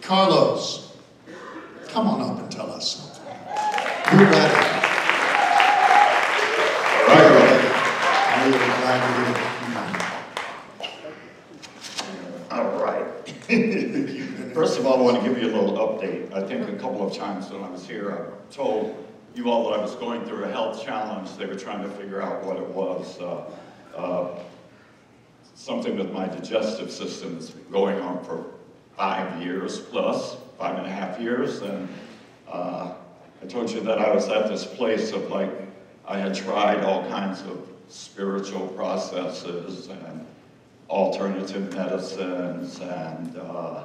Carlos, come on up and tell us something. We're ready. All right, brother. I'm really glad you're here. All right. First of all, I want to give you a little update. I think a couple of times when I was here, I told you all that I was going through a health challenge. They were trying to figure out what it was. Something with my digestive system has been going on for 5 years plus, 5.5 years. And I told you that I was at this place of like, I had tried all kinds of spiritual processes and alternative medicines and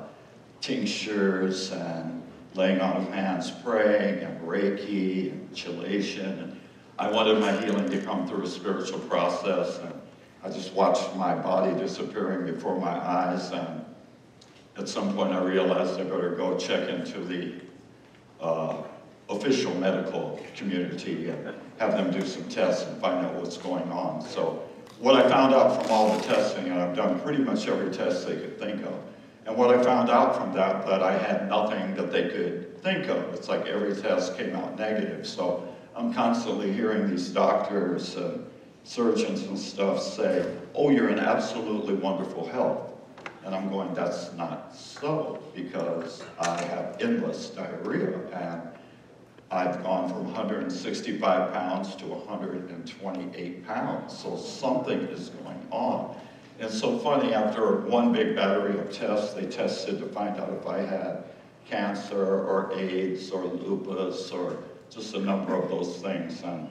tinctures and laying on of hands, praying and Reiki and chelation. And I wanted my healing to come through a spiritual process. And I just watched my body disappearing before my eyes. And at some point I realized I better go check into the official medical community and have them do some tests and find out what's going on. So what I found out from all the testing, and I've done pretty much every test they could think of, and what I found out from that I had nothing that they could think of. It's like every test came out negative. So I'm constantly hearing these doctors and surgeons and stuff say, oh, you're in absolutely wonderful health. And I'm going, that's not so, because I have endless diarrhea, and I've gone from 165 pounds to 128 pounds, so something is going on. And it's so funny, after one big battery of tests, they tested to find out if I had cancer or AIDS or lupus or just a number of those things, and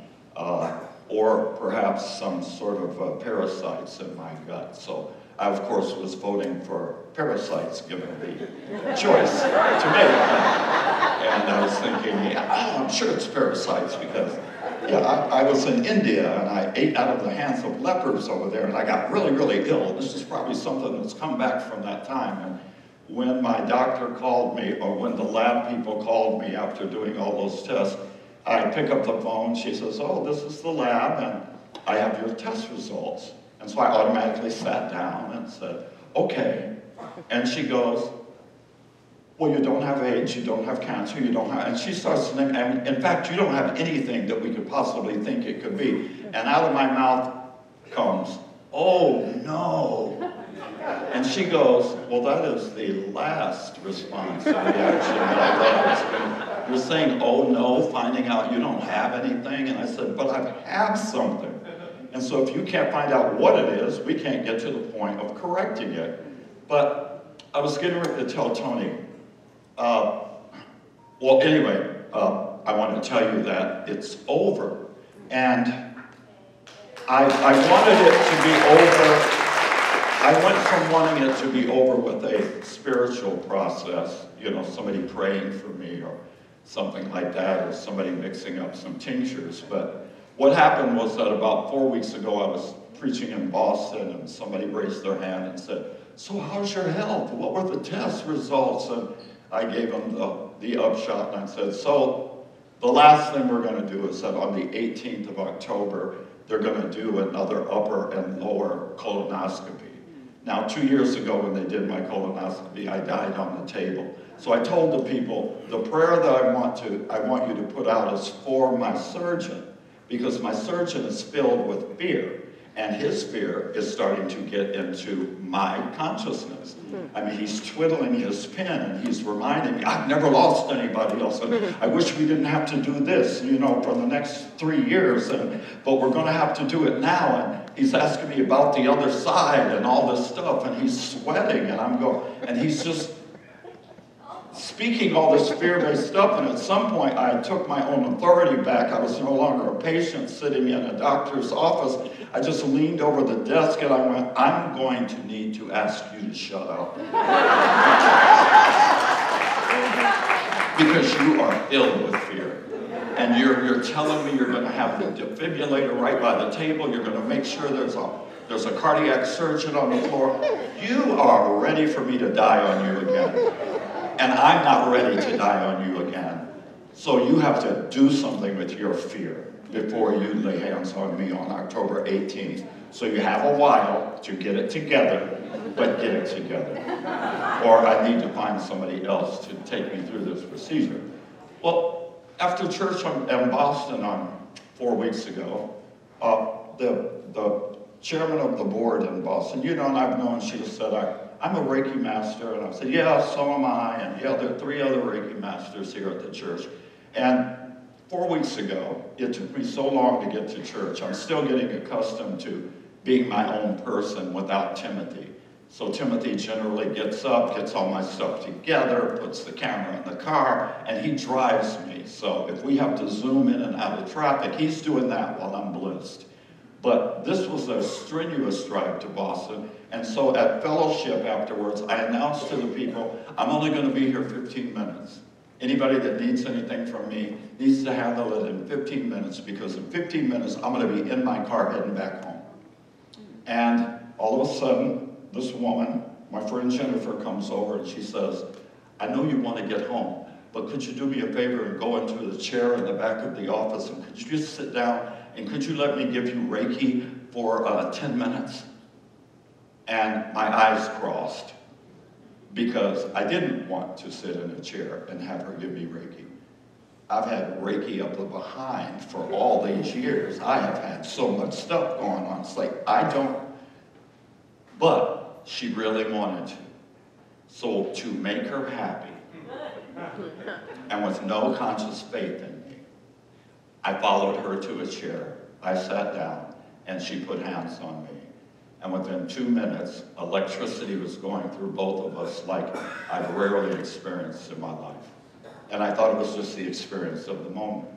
or perhaps some sort of parasites in my gut. So I, of course, was voting for parasites given the choice to me. And I was thinking, yeah, I'm sure it's parasites because, yeah, I was in India and I ate out of the hands of lepers over there and I got really, really ill. This is probably something that's come back from that time. And when my doctor called me, or when the lab people called me after doing all those tests, I pick up the phone, she says, oh, this is the lab and I have your test results. And so I automatically sat down and said, okay. And she goes, well, you don't have AIDS, you don't have cancer, you don't have, and she starts to name, and in fact, you don't have anything that we could possibly think it could be. And out of my mouth comes, oh no. And she goes, well, that is the last response to the action that I love. You're saying, oh no, finding out you don't have anything? And I said, but I have something. And so if you can't find out what it is, we can't get to the point of correcting it. But I was getting ready to tell Tony, well, anyway, I want to tell you that it's over. And I wanted it to be over. I went from wanting it to be over with a spiritual process, you know, somebody praying for me or something like that, or somebody mixing up some tinctures. But what happened was that about 4 weeks ago, I was preaching in Boston, and somebody raised their hand and said, so how's your health? What were the test results? And I gave them the upshot, and I said, so the last thing we're going to do is that on the 18th of October, they're going to do another upper and lower colonoscopy. Now, 2 years ago when they did my colonoscopy, I died on the table. So I told the people, the prayer that I want you to put out is for my surgeon, because my surgeon is filled with fear, and his fear is starting to get into my consciousness. I mean, he's twiddling his pen, and he's reminding me, I've never lost anybody else, and I wish we didn't have to do this, you know, for the next 3 years, but we're going to have to do it now. And he's asking me about the other side and all this stuff, and he's sweating, and I'm going, and he's just speaking all this fear-based stuff. And at some point, I took my own authority back. I was no longer a patient sitting in a doctor's office. I just leaned over the desk and I went, I'm going to need to ask you to shut up. Because you are filled with fear. And you're telling me you're going to have the defibrillator right by the table. You're going to make sure there's a cardiac surgeon on the floor. You are ready for me to die on you again. And I'm not ready to die on you again. So you have to do something with your fear before you lay hands on me on October 18th So you have a while to get it together, but get it together. Or I need to find somebody else to take me through this procedure. Well, after church in Boston 4 weeks ago, the chairman of the board in Boston, and I've known, she said, I'm a Reiki master. And I said, yeah, so am I. And yeah, there are 3 other Reiki masters here at the church. And 4 weeks ago, it took me so long to get to church. I'm still getting accustomed to being my own person without Timothy. So Timothy generally gets up, gets all my stuff together, puts the camera in the car, and he drives me. So if we have to zoom in and out of traffic, he's doing that while I'm blissed. But this was a strenuous drive to Boston, and so at fellowship afterwards, I announced to the people, I'm only going to be here 15 minutes. Anybody that needs anything from me needs to handle it in 15 minutes, because in 15 minutes, I'm going to be in my car heading back home. And all of a sudden, this woman, my friend Jennifer, comes over and she says, I know you want to get home, but could you do me a favor and go into the chair in the back of the office, and could you just sit down, and could you let me give you Reiki for 10 minutes? And my eyes crossed, because I didn't want to sit in a chair and have her give me Reiki. I've had Reiki up the behind for all these years. I have had so much stuff going on. It's like, I don't. But she really wanted to. So to make her happy, and with no conscious faith in me, I followed her to a chair. I sat down, and she put hands on me. And within 2 minutes, electricity was going through both of us like I've rarely experienced in my life. And I thought it was just the experience of the moment.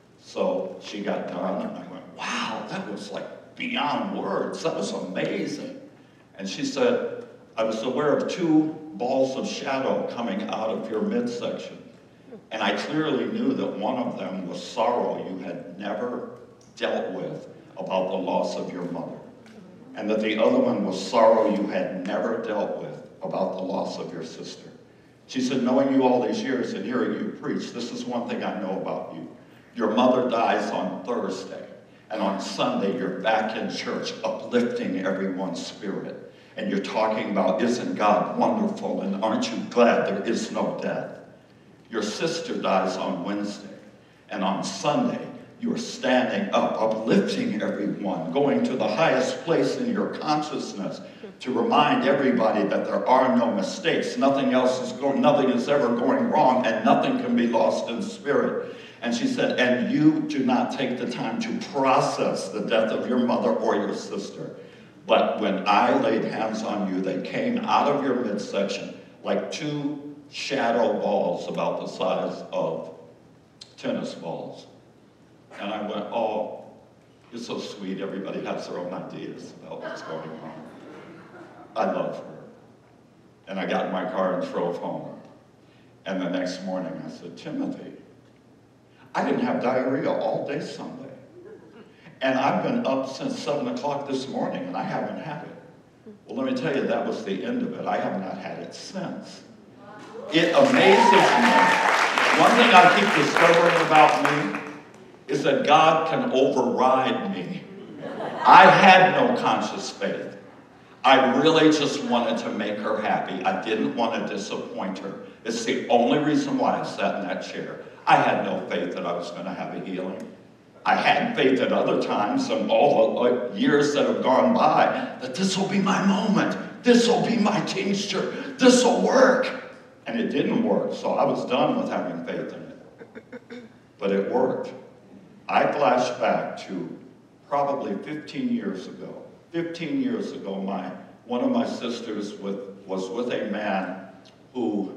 So she got done, and I went, wow, that was like beyond words. That was amazing. And she said, I was aware of 2 balls of shadow coming out of your midsection. And I clearly knew that one of them was sorrow you had never dealt with about the loss of your mother. And that the other one was sorrow you had never dealt with about the loss of your sister. She said, knowing you all these years and hearing you preach, this is one thing I know about you. Your mother dies on Thursday, and on Sunday you're back in church uplifting everyone's spirit. And you're talking about, isn't God wonderful, and aren't you glad there is no death? Your sister dies on Wednesday, and on Sunday you are standing up, uplifting everyone, going to the highest place in your consciousness to remind everybody that there are no mistakes. Nothing is ever going wrong, and nothing can be lost in spirit. And she said, and you do not take the time to process the death of your mother or your sister. But when I laid hands on you, they came out of your midsection like 2 shadow balls about the size of tennis balls. And I went, oh, you're so sweet. Everybody has their own ideas about what's going on. I love her. And I got in my car and drove home. And the next morning I said, Timothy, I didn't have diarrhea all day Sunday. And I've been up since 7 o'clock this morning, and I haven't had it. Well, let me tell you, that was the end of it. I have not had it since. It amazes me. One thing I keep discovering about me is that God can override me. I had no conscious faith. I really just wanted to make her happy. I didn't want to disappoint her. It's the only reason why I sat in that chair. I had no faith that I was going to have a healing. I had faith at other times, and all the years that have gone by, that this will be my moment. This will be my tincture. This will work. And it didn't work, so I was done with having faith in it. But it worked. I flashed back to probably 15 years ago. 15 years ago, one of my sisters was with a man who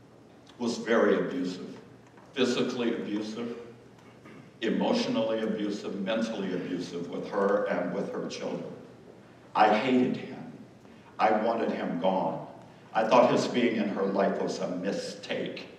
was very abusive. Physically abusive, emotionally abusive, mentally abusive with her and with her children. I hated him. I wanted him gone. I thought his being in her life was a mistake.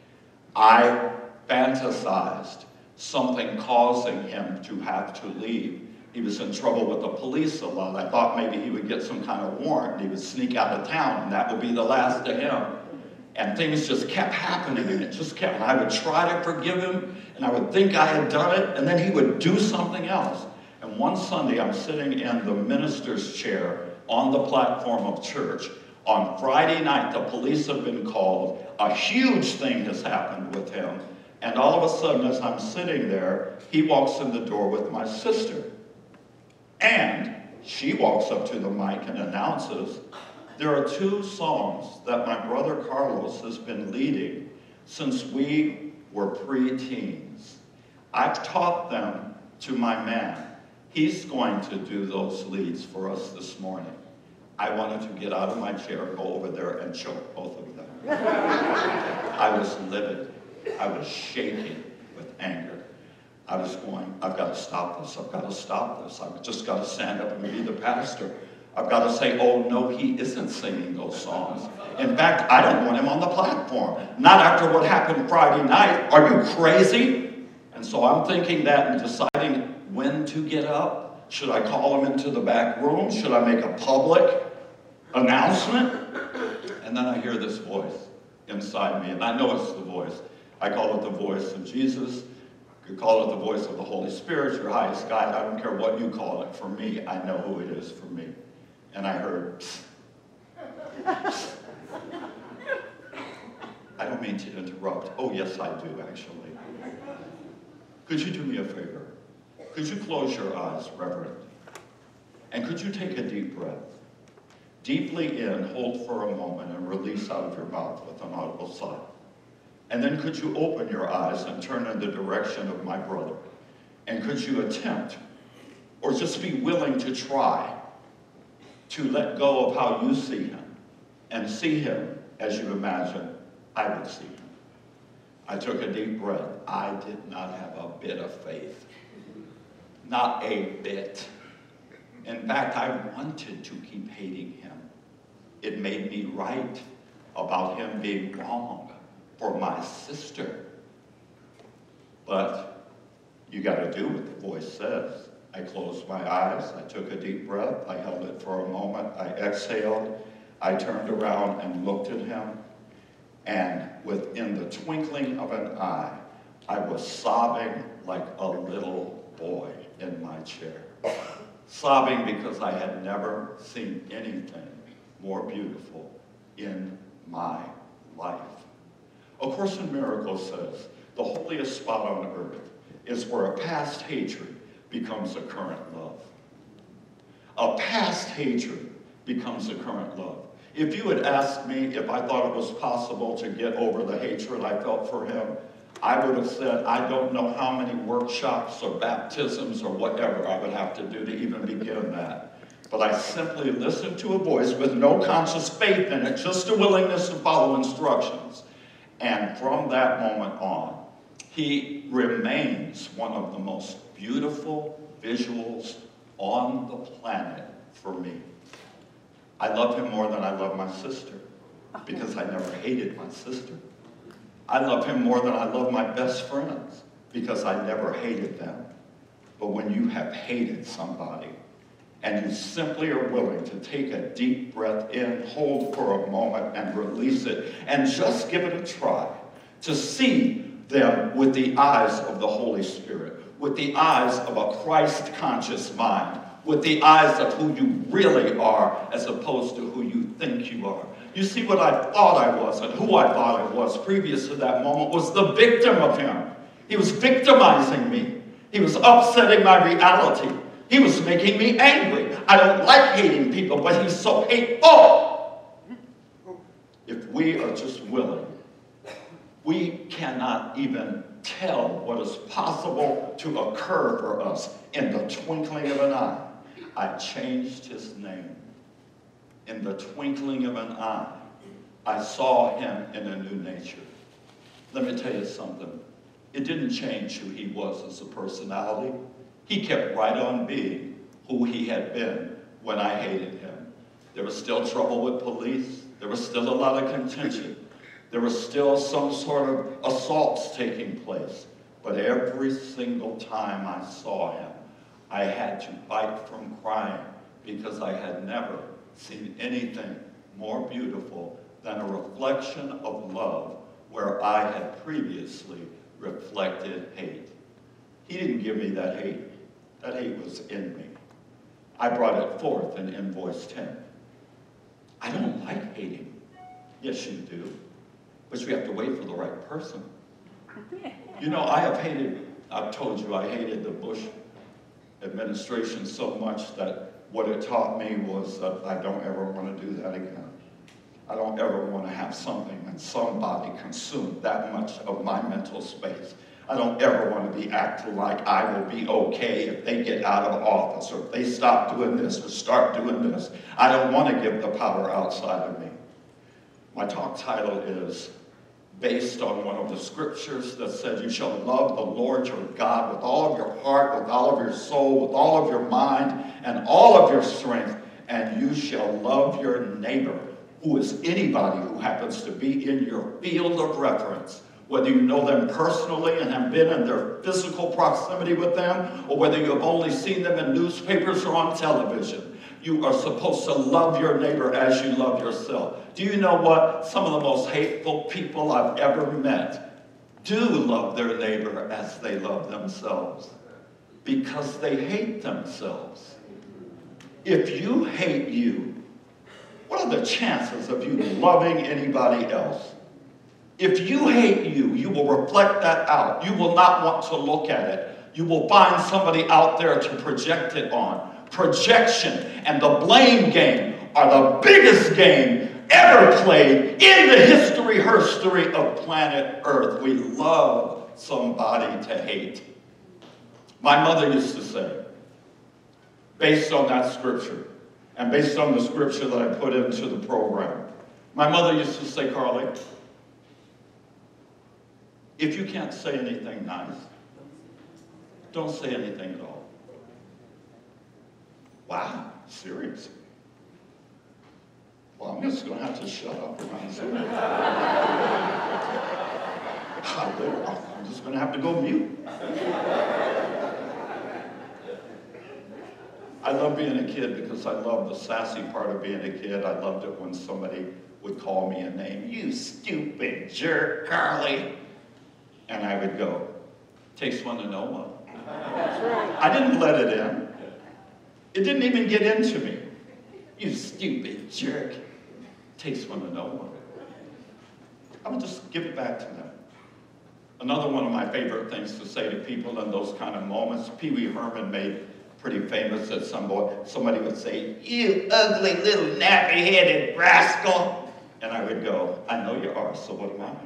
I fantasized something causing him to have to leave. He was in trouble with the police a lot. I thought maybe he would get some kind of warrant and he would sneak out of town, and that would be the last of him. And things just kept happening, and it just kept, and I would try to forgive him, and I would think I had done it, and then he would do something else. And And one Sunday, I'm sitting in the minister's chair on the platform of church. On Friday night, the police have been called. A huge thing has happened with him. And all of a sudden, as I'm sitting there, he walks in the door with my sister. And she walks up to the mic and announces, there are 2 songs that my brother Carlos has been leading since we were pre-teens. I've taught them to my man. He's going to do those leads for us this morning. I wanted to get out of my chair, go over there, and choke both of them. I was livid. I was shaking with anger. I was going, I've got to stop this. I've got to stop this. I've just got to stand up and be the pastor. I've got to say, oh, no, he isn't singing those songs. In fact, I don't want him on the platform. Not after what happened Friday night. Are you crazy? And so I'm thinking that and deciding when to get up. Should I call him into the back room? Should I make a public announcement? And then I hear this voice inside me, and I know it's the voice. I call it the voice of Jesus. You could call it the voice of the Holy Spirit, your highest guide. I don't care what you call it. For me, I know who it is for me. And I heard, psst. Psst. I don't mean to interrupt. Oh, yes, I do, actually. Could you do me a favor? Could you close your eyes, Reverend? And could you take a deep breath? Deeply in, hold for a moment, and release out of your mouth with an audible sigh. And then could you open your eyes and turn in the direction of my brother? And could you attempt, or just be willing to try, to let go of how you see him, and see him as you imagine I would see him? I took a deep breath. I did not have a bit of faith. Not a bit. In fact, I wanted to keep hating him. It made me right about him being wrong for my sister. But you got to do what the voice says. I closed my eyes. I took a deep breath. I held it for a moment. I exhaled. I turned around and looked at him. And within the twinkling of an eye, I was sobbing like a little boy in my chair. Sobbing because I had never seen anything more beautiful in my life. A Course in Miracles says, the holiest spot on earth is where a past hatred becomes a current love. A past hatred becomes a current love. If you had asked me if I thought it was possible to get over the hatred I felt for him, I would have said, I don't know how many workshops or baptisms or whatever I would have to do to even begin that. But I simply listened to a voice with no conscious faith in it, just a willingness to follow instructions. And from that moment on, he remains one of the most beautiful visuals on the planet for me. I love him more than I love my sister, because I never hated my sister. I love him more than I love my best friends, because I never hated them. But when you have hated somebody, and you simply are willing to take a deep breath in, hold for a moment, and release it, and just give it a try, to see them with the eyes of the Holy Spirit, with the eyes of a Christ-conscious mind, with the eyes of who you really are as opposed to who you think you are. You see, what I thought I was and who I thought I was previous to that moment was the victim of him. He was victimizing me. He was upsetting my reality. He was making me angry. I don't like hating people, but he's so hateful. If we are just willing, we cannot even tell what is possible to occur for us in the twinkling of an eye. I changed his name. In the twinkling of an eye, I saw him in a new nature. Let me tell you something. It didn't change who he was as a personality. He kept right on being who he had been when I hated him. There was still trouble with police. There was still a lot of contention. There was still some sort of assaults taking place. But every single time I saw him, I had to fight from crying because I had never seen anything more beautiful than a reflection of love where I had previously reflected hate. He didn't give me that hate. That hate was in me. I brought it forth in invoice 10. I don't like hating. Yes, you do. But you have to wait for the right person. You know, I've told you I hated the Bush administration so much that what it taught me was that I don't ever want to do that again. I don't ever want to have something and somebody consume that much of my mental space. I don't ever want to be acting like I will be okay if they get out of office or if they stop doing this or start doing this. I don't want to give the power outside of me. My talk title is based on one of the scriptures that says, you shall love the Lord your God with all of your heart, with all of your soul, with all of your mind, and all of your strength, and you shall love your neighbor, who is anybody who happens to be in your field of reference. Whether you know them personally and have been in their physical proximity with them, or whether you have only seen them in newspapers or on television, you are supposed to love your neighbor as you love yourself. Do you know what? Some of the most hateful people I've ever met do love their neighbor as they love themselves, because they hate themselves. If you hate you, what are the chances of you loving anybody else? If you hate you, you will reflect that out. You will not want to look at it. You will find somebody out there to project it on. Projection and the blame game are the biggest game ever played in the herstory of planet Earth. We love somebody to hate. My mother used to say, based on that scripture, and based on the scripture that I put into the program, my mother used to say, Carly, if you can't say anything nice, don't say anything at all. Wow, serious. Well, I'm just going to have to shut up around here. I'm just going to have to go mute. I love being a kid because I love the sassy part of being a kid. I loved it when somebody would call me a name. You stupid jerk, Carly. And I would go, takes one to know one. That's right. I didn't let it in. It didn't even get into me. You stupid jerk. Takes one to know one. I would just give it back to them. Another one of my favorite things to say to people in those kind of moments, Pee Wee Herman made pretty famous that somebody would say, you ugly little nappy-headed rascal. And I would go, I know you are, so what am I?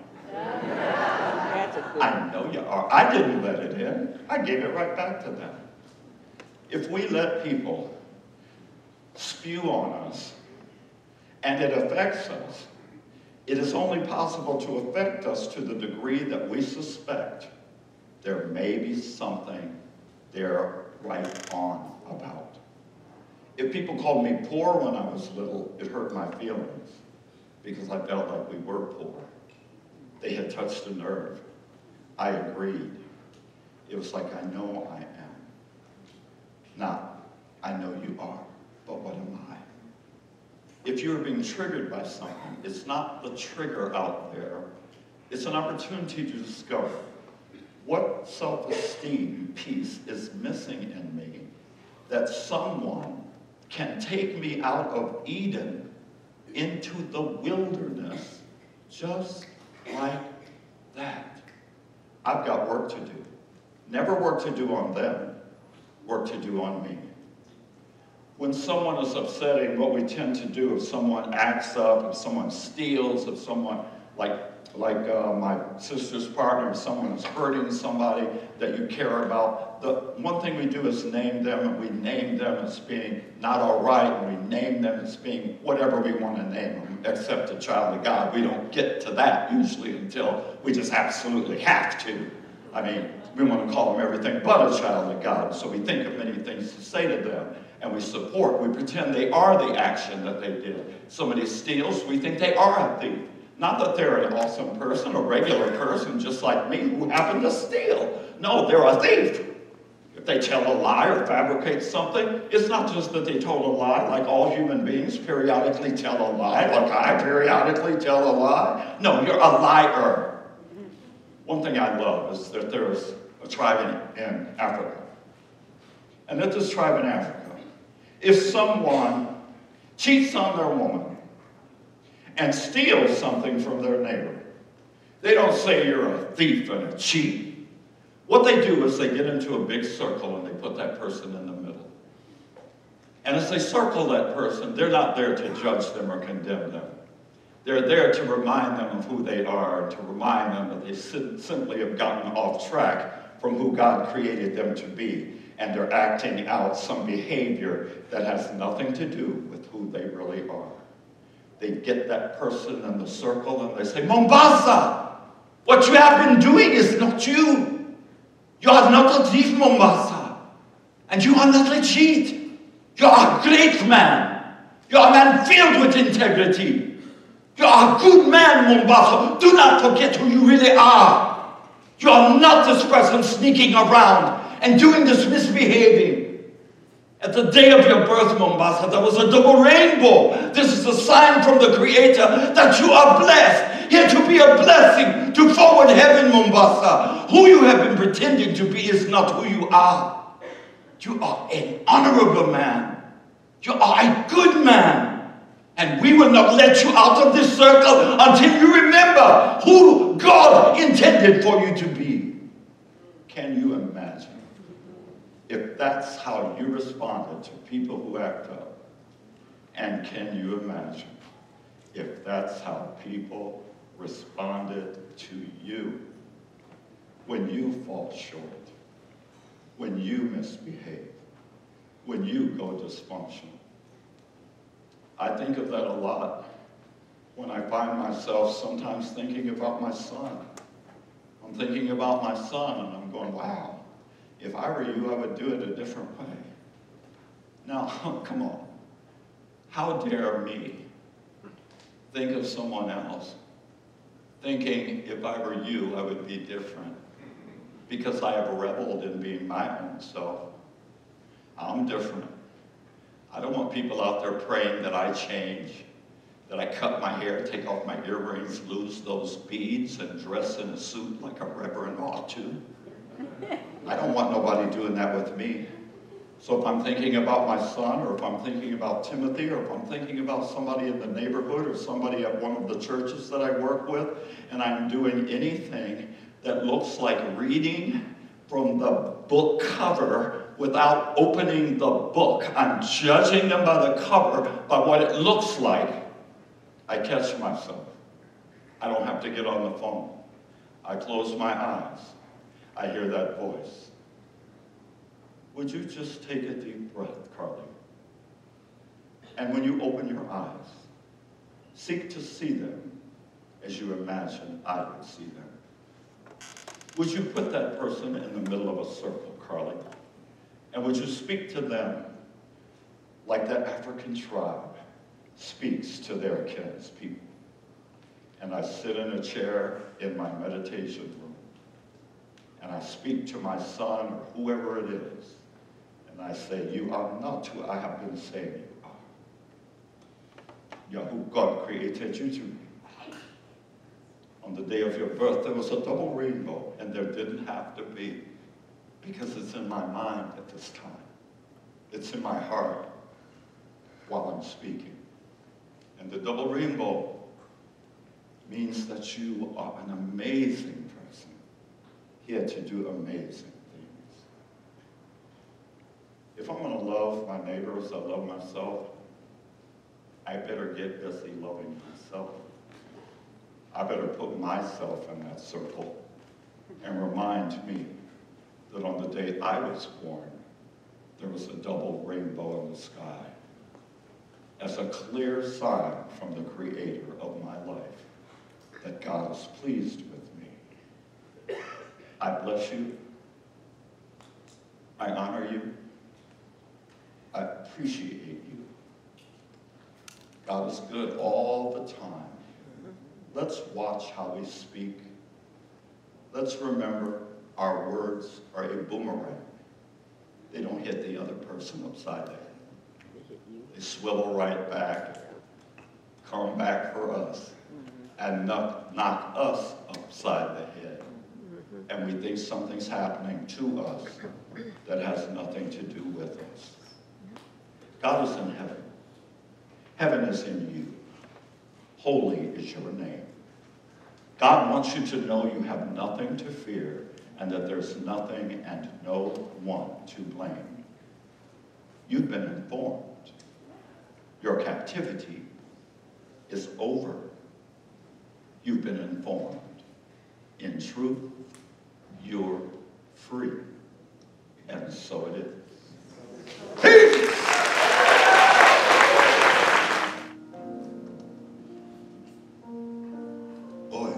I know you are. I didn't let it in. I gave it right back to them. If we let people spew on us and it affects us, it is only possible to affect us to the degree that we suspect there may be something they're right on about. If people called me poor when I was little, it hurt my feelings because I felt like we were poor. They had touched a nerve. I agreed. It was like, I know I am. Not, I know you are, but what am I? If you're being triggered by something, it's not the trigger out there. It's an opportunity to discover what self-esteem piece is missing in me that someone can take me out of Eden into the wilderness just like that. I've got work to do. Never work to do on them, work to do on me. When someone is upsetting, what we tend to do, if someone acts up, if someone steals, if someone, like my sister's partner, if someone is hurting somebody that you care about, the one thing we do is name them, and we name them as being not all right, and we name them as being whatever we want to name them, except a child of God. We don't get to that usually until we just absolutely have to. I mean, we want to call them everything but a child of God, so we think of many things to say to them, and we support, we pretend they are the action that they did. Somebody steals, we think they are a thief. Not that they're an awesome person, a regular person just like me who happened to steal. No, they're a thief. If they tell a lie or fabricate something, it's not just that they told a lie, like all human beings periodically tell a lie, like I periodically tell a lie. No, you're a liar. One thing I love is that there's a tribe in Africa. And at this tribe in Africa, if someone cheats on their woman and steals something from their neighbor, they don't say you're a thief and a cheat. What they do is they get into a big circle and they put that person in the middle. And as they circle that person, they're not there to judge them or condemn them. They're there to remind them of who they are, to remind them that they simply have gotten off track from who God created them to be. And they're acting out some behavior that has nothing to do with who they really are. They get that person in the circle and they say, Mombasa, what you have been doing is not you. You are not a thief, Mombasa. And you are not a cheat. You are a great man. You are a man filled with integrity. You are a good man, Mombasa. Do not forget who you really are. You are not this person sneaking around and doing this misbehaving. At the day of your birth, Mombasa, there was a double rainbow. This is a sign from the Creator that you are blessed. Here to be a blessing to forward heaven, Mombasa. Who you have been pretending to be is not who you are. You are an honorable man. You are a good man. And we will not let you out of this circle until you remember who God intended for you to be. Can you imagine if that's how you responded to people who act up? And can you imagine if that's how people responded to you when you fall short, when you misbehave, when you go dysfunctional? I think of that a lot when I find myself sometimes thinking about my son. I'm thinking about my son and I'm going, wow, if I were you, I would do it a different way. Now, come on. How dare me think of someone else thinking if I were you, I would be different because I have reveled in being my own self. I'm different. I don't want people out there praying that I change, that I cut my hair, take off my earrings, lose those beads, and dress in a suit like a reverend ought to. I don't want nobody doing that with me. So if I'm thinking about my son, or if I'm thinking about Timothy, or if I'm thinking about somebody in the neighborhood, or somebody at one of the churches that I work with, and I'm doing anything that looks like reading from the book cover without opening the book, I'm judging them by the cover, by what it looks like, I catch myself. I don't have to get on the phone. I close my eyes. I hear that voice. Would you just take a deep breath, Carly? And when you open your eyes, seek to see them as you imagine I would see them. Would you put that person in the middle of a circle, Carly? And would you speak to them like that African tribe speaks to their kinspeople? And I sit in a chair in my meditation room, and I speak to my son or whoever it is, and I say, you are not who I have been saying you are. You're who God created you to be. On the day of your birth, there was a double rainbow, and there didn't have to be, because it's in my mind at this time. It's in my heart while I'm speaking. And the double rainbow means that you are an amazing person, here to do amazing things. If I'm going to love my neighbor as I love myself, I better get busy loving myself. I better put myself in that circle and remind me that on the day I was born, there was a double rainbow in the sky as a clear sign from the Creator of my life that God is pleased with me. I bless you. I honor you. I appreciate you. God is good all the time. Let's watch how we speak. Let's remember our words are a boomerang. They don't hit the other person upside the head. They swivel right back, come back for us, and knock us upside the head. and we think something's happening to us that has nothing to do with us. God is in heaven. Heaven is in you. Holy is your name. God wants you to know you have nothing to fear and that there's nothing and no one to blame. You've been informed. Your captivity is over. You've been informed. In truth, you're free. And so it is. Peace! Hoy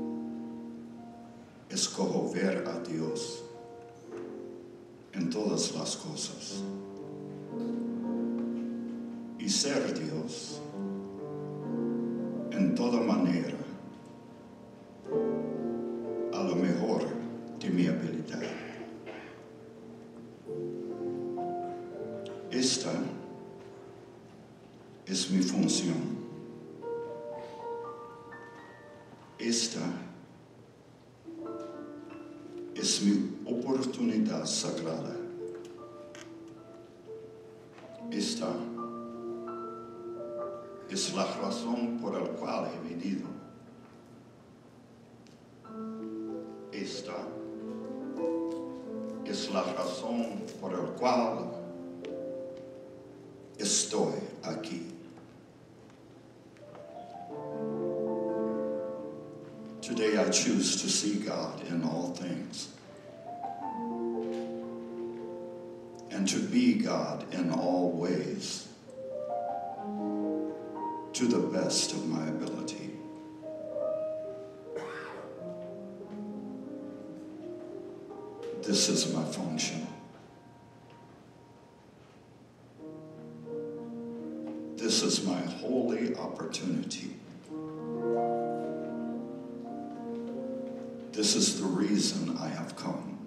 escojo ver a Dios en todas las cosas y ser Dios en toda manera, a lo mejor de mi habilidad. Esta es mi función. Esta es mi oportunidad sagrada. Esta es la razón por la cual he venido. Esta es la razón por la cual estoy aquí. Today I choose to see God in all things and to be God in all ways to the best of my ability. This is my function. This is my holy opportunity. This is the reason I have come.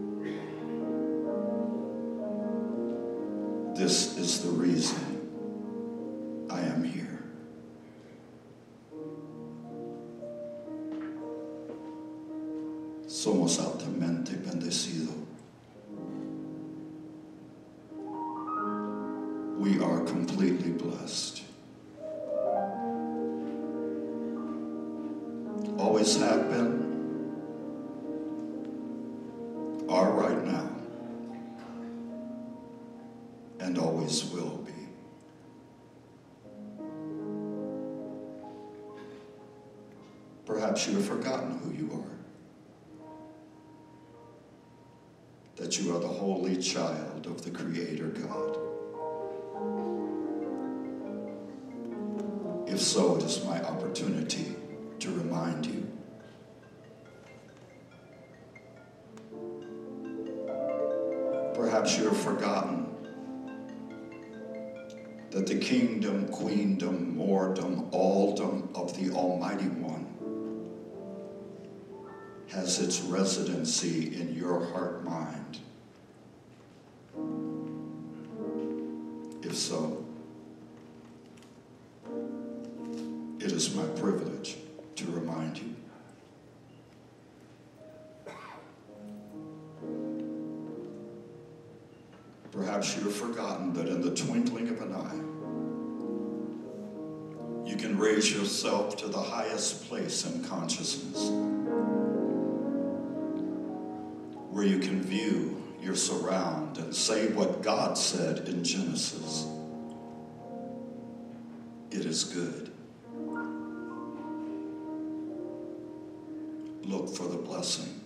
This is the reason I am here. Somos altamente bendecidos. We are completely blessed. Always have been, are right now, and always will be. Perhaps you have forgotten who you are. That you are the holy child of the Creator God. If so, it is my opportunity to remind you. Perhaps you have forgotten that the kingdom, queendom, moredom, alldom of the Almighty One has its residency in your heart-mind. If so, it is my privilege to remind you. Perhaps you have forgotten that in the twinkling of an eye, you can raise yourself to the highest place in consciousness, where you can view your surround and say what God said in Genesis. It is good. Look for the blessing.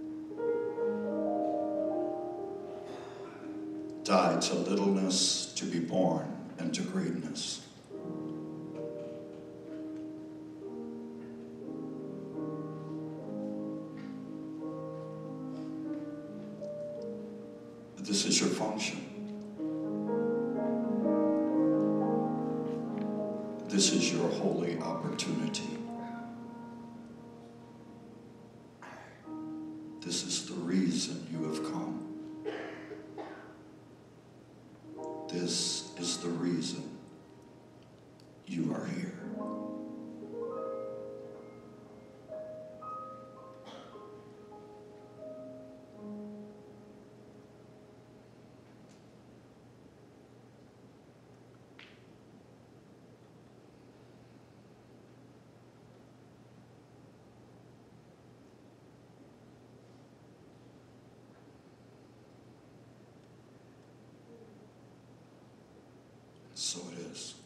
Die to littleness to be born into greatness. This is your function. This is your holy opportunity. This is the reason you have come. This is the reason you are here. So it is.